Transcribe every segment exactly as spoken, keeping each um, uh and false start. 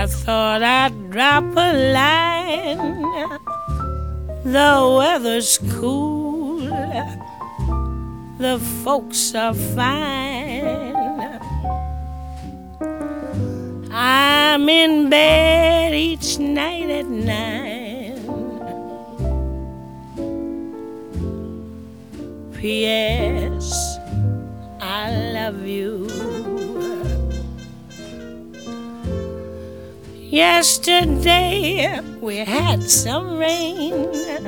I thought I'd drop a line. The weather's cool, the folks are fine. I'm in bed each night at nine. P S I love you. Yesterday we had some rain,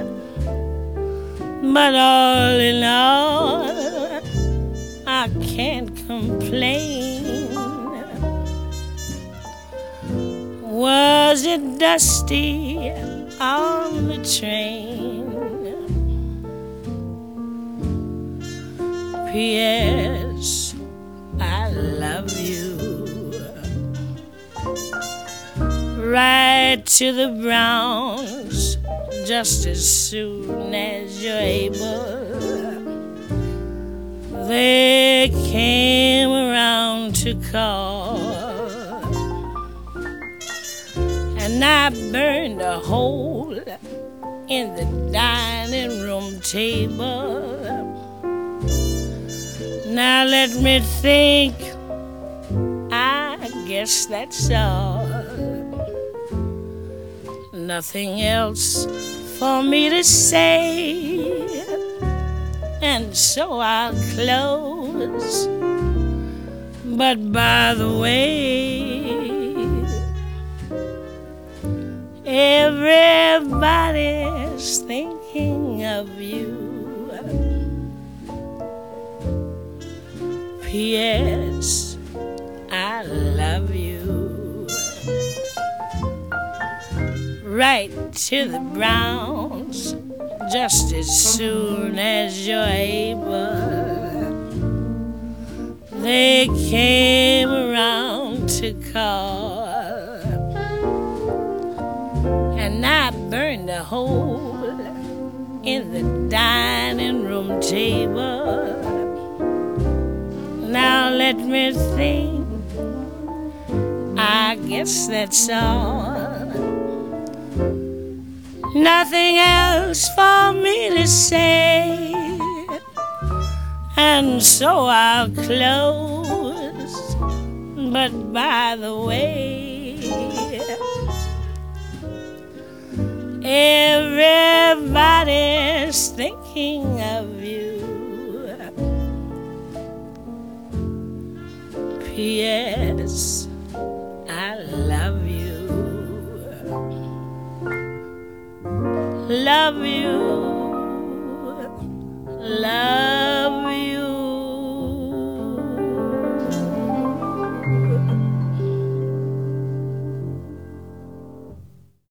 but all in all I can't complain. Was it dusty on the train? P S I love you. Ride to the Browns just as soon as you're able. They came around to call, and I burned a hole in the dining room table. Now let me think, I guess that's all. Nothing else for me to say, and so I'll close. But by the way, everybody's thinking of you. P S I love you. Write to the Browns just as soon as you're able. They came around to call, and I burned a hole in the dining room table. Now let me think, I guess that's all. Nothing else for me to say, and so I'll close. But by the way, everybody's thinking of you. P S I love you. Love you.